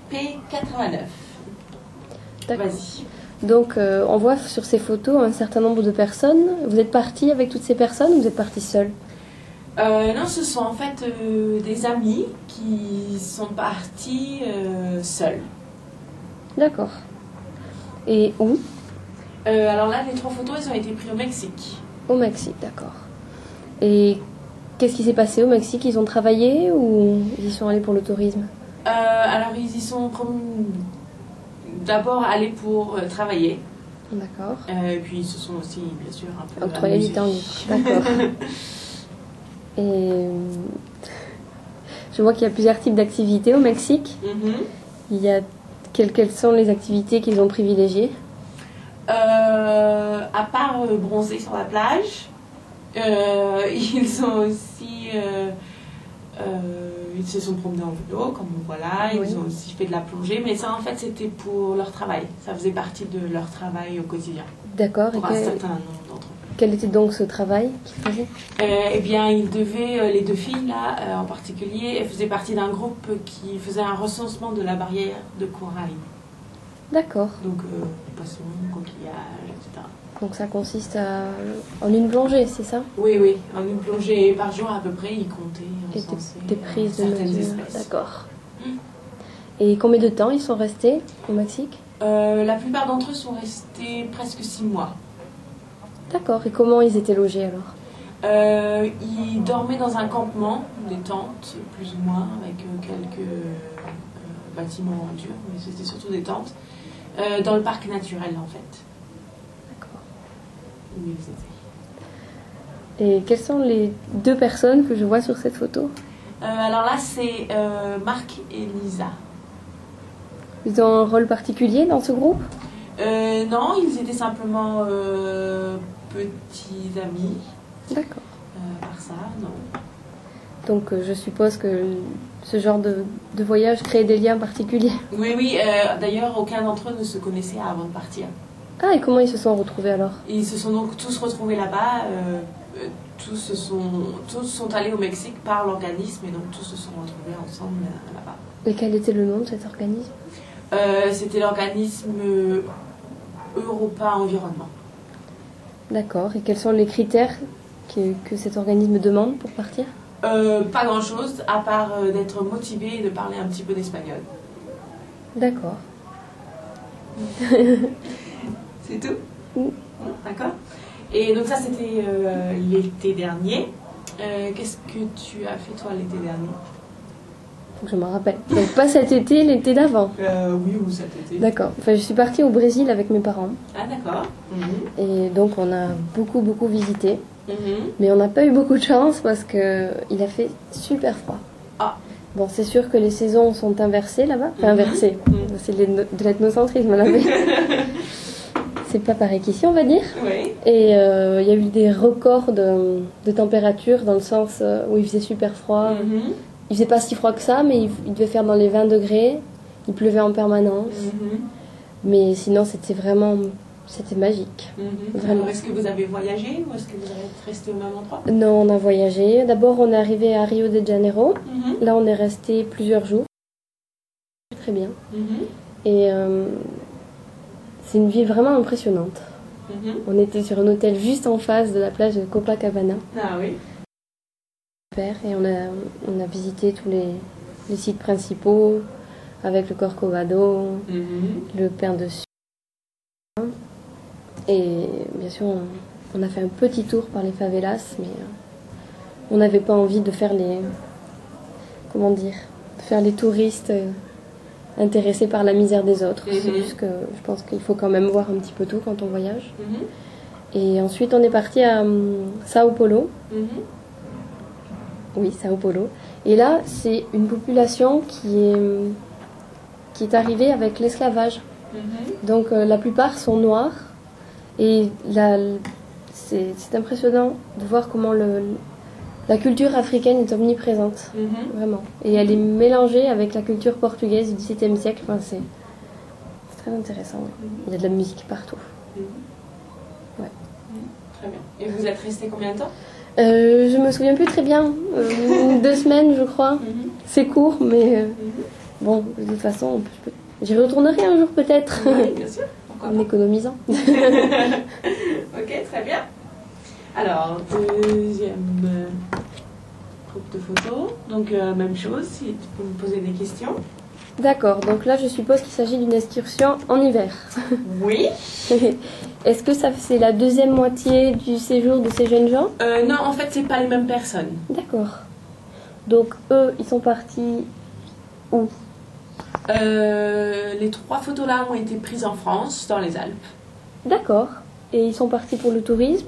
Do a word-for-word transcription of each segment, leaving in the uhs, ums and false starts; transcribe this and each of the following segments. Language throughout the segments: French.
P quatre-vingt-neuf. D'accord. Vas-y. Donc, euh, on voit sur ces photos un certain nombre de personnes. Vous êtes parti avec toutes ces personnes ou vous êtes parti seul? Euh, non, ce sont en fait euh, des amis qui sont partis euh, seuls. D'accord. Et où? Euh, alors là, les trois photos, elles ont été prises au Mexique. Au Mexique, d'accord. Et qu'est-ce qui s'est passé au Mexique? Ils ont travaillé ou ils y sont allés pour le tourisme? Euh, alors, ils y sont d'abord allés pour euh, travailler. D'accord. Euh, et puis, ils se sont aussi, bien sûr, un peu Octroyer amusés. du temps libre. D'accord. Et euh, je vois qu'il y a plusieurs types d'activités au Mexique. Mm-hmm. Il y a quelles, quelles sont les activités qu'ils ont privilégiées? Euh, à part euh, bronzer sur la plage, euh, ils ont aussi, euh, euh, ils se sont promenés en vélo, comme on voit là. Ils Oui. ont aussi fait de la plongée, mais ça en fait c'était pour leur travail. Ça faisait partie de leur travail au quotidien. D'accord. Et Pour un quel, certain nombre d'entre eux. quel était donc ce travail qu'ils faisaient? Euh, eh bien, ils devaient, euh, les deux filles là euh, en particulier, elles faisaient partie d'un groupe qui faisait un recensement de la barrière de corail. D'accord. Donc euh, poissons, coquillages, et cetera. Donc ça consiste à, en une plongée, c'est ça? Oui, oui, en une plongée par jour à peu près, ils comptaient, Et encensaient, des, des prises de certaines mesure. espèces. D'accord. Mm. Et combien de temps ils sont restés au Mexique? Euh, la plupart d'entre eux sont restés presque six mois. D'accord. Et comment ils étaient logés alors? Euh, ils dormaient dans un campement, des tentes, plus ou moins, avec euh, quelques euh, bâtiments en dur, mais c'était surtout des tentes, euh, dans le parc naturel en fait, D'accord. où ils étaient. Et quelles sont les deux personnes que je vois sur cette photo? Euh, alors là, c'est euh, Marc et Lisa. Ils ont un rôle particulier dans ce groupe? Euh, non, ils étaient simplement euh, petits amis. D'accord. Euh, par ça, non. Donc euh, je suppose que ce genre de, de voyage crée des liens particuliers. Oui, oui. Euh, d'ailleurs, aucun d'entre eux ne se connaissait avant de partir. Ah, et comment ils se sont retrouvés alors? Ils se sont donc tous retrouvés là-bas. Euh, euh, tous, se sont, tous sont allés au Mexique par l'organisme et donc tous se sont retrouvés ensemble euh, là-bas. Et quel était le nom de cet organisme? Euh, C'était l'organisme euh, Europa Environnement. D'accord. Et quels sont les critères que, que cet organisme demande pour partir? Euh, pas grand-chose, à part euh, d'être motivé et de parler un petit peu d'espagnol. D'accord. C'est tout? Oui. D'accord. Et donc ça, c'était euh, l'été dernier. Euh, Qu'est-ce que tu as fait, toi, l'été dernier? Faut que je me rappelle. Donc pas cet été, l'été d'avant. euh, Oui, ou cet été. D'accord. Enfin, je suis partie au Brésil avec mes parents. Ah, d'accord. Mhm. Et donc on a beaucoup, beaucoup visité. Mhm. Mais on n'a pas eu beaucoup de chance parce que il a fait super froid. Ah. Bon, c'est sûr que les saisons sont inversées là-bas. Enfin, Mhm. inversées. Mhm. C'est de l'ethno- de l'ethnocentrisme là. Mais c'est pas pareil qu'ici, on va dire. Oui. Et euh, il y a eu des records de, de température dans le sens euh, où il faisait super froid. Mhm. Il faisait pas si froid que ça, mais il, il devait faire dans les vingt degrés. Il pleuvait en permanence. Mhm. Mais sinon, c'était vraiment... C'était magique. Mhm. Vraiment. Alors, est-ce que vous avez voyagé ou est-ce que vous êtes resté au même endroit? Non, on a voyagé. D'abord, on est arrivé à Rio de Janeiro. Mhm. Là, on est resté plusieurs jours. Très bien. Mhm. Et euh, c'est une ville vraiment impressionnante. Mhm. On était sur un hôtel juste en face de la plage de Copacabana. Ah oui. Super. Et on a, on a visité tous les, les sites principaux avec le Corcovado, Mhm. le Pain de Sucre. Et bien sûr, on, on a fait un petit tour par les favelas, mais euh, on n'avait pas envie de faire les... Comment dire? De faire les touristes euh, intéressés par la misère des autres. Mhm. C'est juste que je pense qu'il faut quand même voir un petit peu tout quand on voyage. Mhm. Et ensuite, on est parti à um, Sao Paulo. Mhm. Oui, Sao Paulo. Et là, c'est une population qui est, qui est arrivée avec l'esclavage. Mhm. Donc, euh, la plupart sont noirs. Et là, c'est c'est impressionnant de voir comment le, la culture africaine est omniprésente. Mhm. Vraiment. Et elle est mélangée avec la culture portugaise du dix-septième siècle. Enfin, c'est c'est très intéressant. Il y a de la musique partout. Mhm. Ouais. Très bien. Et vous êtes resté combien de temps? Euh, je me souviens plus très bien. Euh, deux semaines, je crois. Mhm. C'est court, mais euh, Mhm. bon, de toute façon, je peux- j'y retournerai un jour peut-être, Oui, bien sûr. Pourquoi en pas. économisant. Ok, très bien. Alors, deuxième euh, groupe de photos. Donc, euh, même chose, si tu peux me poser des questions. D'accord, donc là, je suppose qu'il s'agit d'une excursion en hiver. Oui. Est-ce que ça c'est la deuxième moitié du séjour de ces jeunes gens? Euh, non, en fait, c'est pas les mêmes personnes. D'accord. Donc eux, ils sont partis où? Euh, les trois photos là ont été prises en France, dans les Alpes. D'accord. Et ils sont partis pour le tourisme?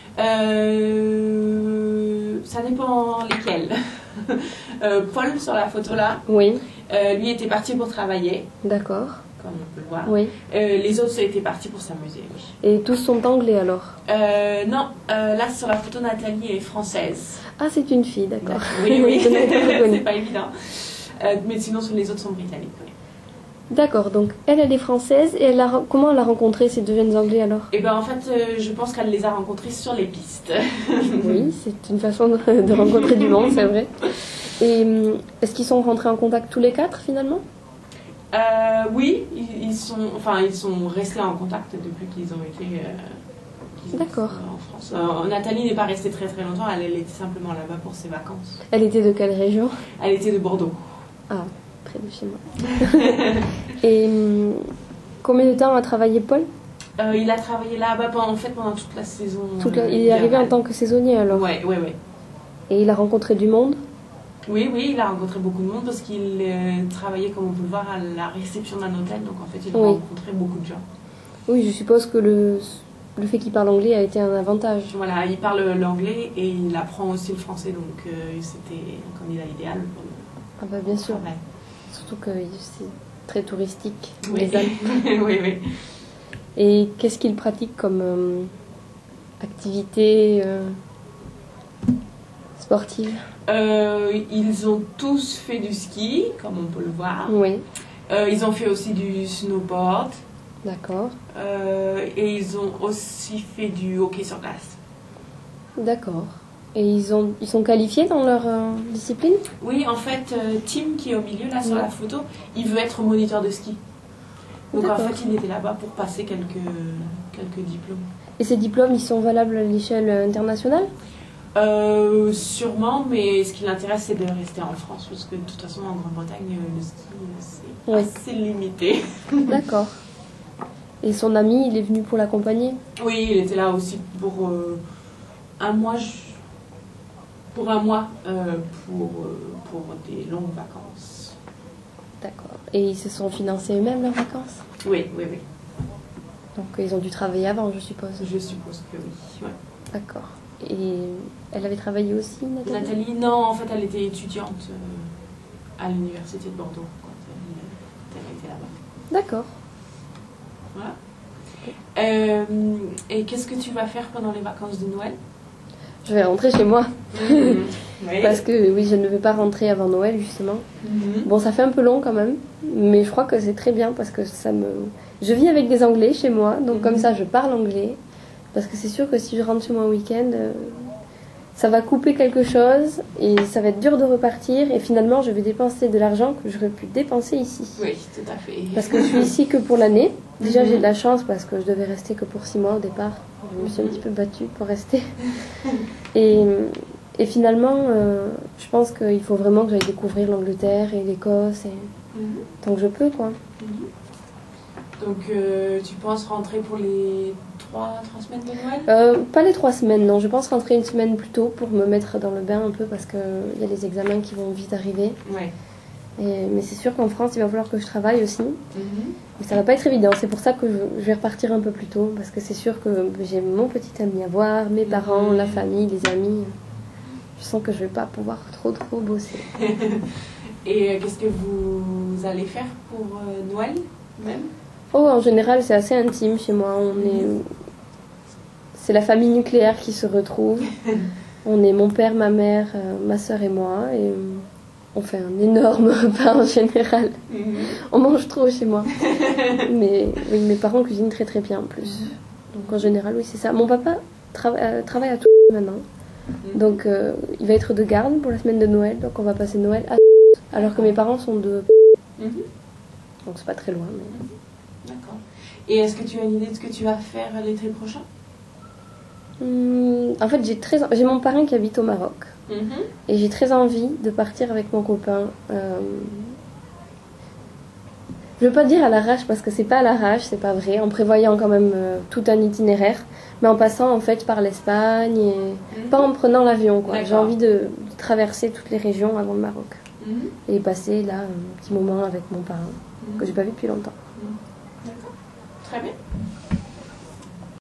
Euh, ça dépend lesquels. Euh, Paul, sur la photo là, Oui. euh, lui était parti pour travailler, D'accord. comme on peut le voir. Oui. Euh, les autres étaient partis pour s'amuser, oui. Et tous sont anglais alors? Euh, non, euh, là sur la photo, Nathalie est française. Ah, c'est une fille, d'accord. Oui, oui, Je n'avais pas reconnu. c'est pas évident. Euh, mais sinon, les autres sont britanniques. Oui. D'accord, donc elle, elle est française et elle a, comment elle a rencontré ces deux jeunes anglais alors? Et ben en fait, euh, je pense qu'elle les a rencontrés sur les pistes. Oui, c'est une façon de, de rencontrer du monde, c'est vrai. Et hum, est-ce qu'ils sont rentrés en contact tous les quatre finalement? Euh, oui, ils, ils sont, enfin, ils sont restés en contact depuis qu'ils ont été, euh, qu'ils ont D'accord. été en France. Euh, Nathalie n'est pas restée très très longtemps, elle, elle était simplement là-bas pour ses vacances. Elle était de quelle région? Elle était de Bordeaux. Ah, près de chez moi. Et hum, combien de temps a travaillé Paul? Euh, il a travaillé là-bas pendant, en fait, pendant toute la saison. Toute la- euh, Il est arrivé en hivernale. tant que saisonnier alors? Ouais, ouais, ouais. Et il a rencontré du monde? Oui, oui, il a rencontré beaucoup de monde parce qu'il euh, travaillait, comme on peut le voir, à la réception d'un hôtel. Donc en fait, il a Oui. rencontré beaucoup de gens. Oui, je suppose que le, le fait qu'il parle anglais a été un avantage. Voilà, il parle l'anglais et il apprend aussi le français. Donc euh, c'était un candidat idéal pour le Ah bah bien sûr, travail. surtout que c'est très touristique, Oui. les Alpes. oui, oui. Et qu'est-ce qu'il pratique comme euh, activité euh, sportive? Euh, ils ont tous fait du ski, comme on peut le voir. Oui, Euh, ils ont fait aussi du snowboard. d'accord. Euh, et ils ont aussi fait du hockey sur glace. D'accord. Et ils, ont, ils sont qualifiés dans leur euh, discipline? Oui, en fait, euh, Tim, qui est au milieu, là, sur Ouais. la photo, il veut être moniteur de ski. Donc, en D'accord. fait, il était là-bas pour passer quelques, quelques diplômes. Et ces diplômes, ils sont valables à l'échelle internationale? Euh, sûrement, mais ce qui l'intéresse, c'est de rester en France, parce que de toute façon, en Grande-Bretagne, euh, le ski, euh, c'est Oui. assez limité. D'accord. Et son ami, il est venu pour l'accompagner? Oui, il était là aussi pour euh, un mois, je- pour un mois, euh, pour, euh, pour des longues vacances. D'accord. Et ils se sont financés eux-mêmes leurs vacances? Oui, oui, oui. Donc ils ont dû travailler avant, je suppose. Je suppose que oui. Ouais. D'accord. Et elle avait travaillé aussi, Nathalie? Nathalie, non, en fait, elle était étudiante euh, à l'université de Bordeaux quand elle, quand elle était là-bas. D'accord. Voilà. Euh, et qu'est-ce que tu vas faire pendant les vacances de Noël? Je vais rentrer chez moi. Oui. Parce que oui, je ne vais pas rentrer avant Noël, justement. Mhm. Bon, ça fait un peu long quand même. Mais je crois que c'est très bien parce que ça me... Je vis avec des Anglais chez moi. Donc comme Mhm. ça, je parle anglais. Parce que c'est sûr que si je rentre chez moi au week-end, euh, ça va couper quelque chose. Et ça va être dur de repartir. Et finalement, je vais dépenser de l'argent que j'aurais pu dépenser ici. Oui, tout à fait. Parce que je suis ici que pour l'année. Déjà, Mhm. j'ai de la chance parce que je devais rester que pour six mois au départ. Je me suis un petit peu battue pour rester. Et, et finalement, euh, je pense qu'il faut vraiment que j'aille découvrir l'Angleterre et l'Écosse. Et... Mhm. tant que je peux, quoi. Mhm. Donc, euh, tu penses rentrer pour les trois, trois semaines de Noël? Euh, pas les trois semaines, non. Je pense rentrer une semaine plus tôt pour me mettre dans le bain un peu parce qu'il y a les examens qui vont vite arriver. Ouais. Et, mais c'est sûr qu'en France, il va falloir que je travaille aussi. Mhm. Mais ça va pas être évident. C'est pour ça que je, je vais repartir un peu plus tôt. Parce que c'est sûr que j'ai mon petit ami à voir, mes parents, Mhm. la famille, les amis. Je sens que je vais pas pouvoir trop trop bosser. Et euh, qu'est-ce que vous allez faire pour euh, Noël même? Oh, en général, c'est assez intime chez moi. On est... C'est la famille nucléaire qui se retrouve. On est mon père, ma mère, euh, ma soeur et moi. Et euh, on fait un énorme repas en général. Mhm. On mange trop chez moi. Mais oui, mes parents cuisinent très très bien en plus. Donc en général, oui, c'est ça. Mon papa trava- euh, travaille à tout maintenant. Mhm. Donc euh, il va être de garde pour la semaine de Noël. Donc on va passer Noël à alors que mes parents sont de... Mhm. Donc c'est pas très loin. Mais... D'accord. Et est-ce que tu as une idée de ce que tu vas faire l'été prochain? Hum, en fait, j'ai très, j'ai mon parrain qui habite au Maroc. Mhm. Et j'ai très envie de partir avec mon copain. Euh... Je veux pas dire à l'arrache parce que c'est pas à l'arrache, c'est pas vrai, en prévoyant quand même euh, tout un itinéraire, mais en passant en fait par l'Espagne et Mhm. pas en prenant l'avion quoi. D'accord. J'ai envie de, de traverser toutes les régions avant le Maroc Mhm. et passer là un petit moment avec mon parrain Mhm. que j'ai pas vu depuis longtemps. D'accord. Très bien.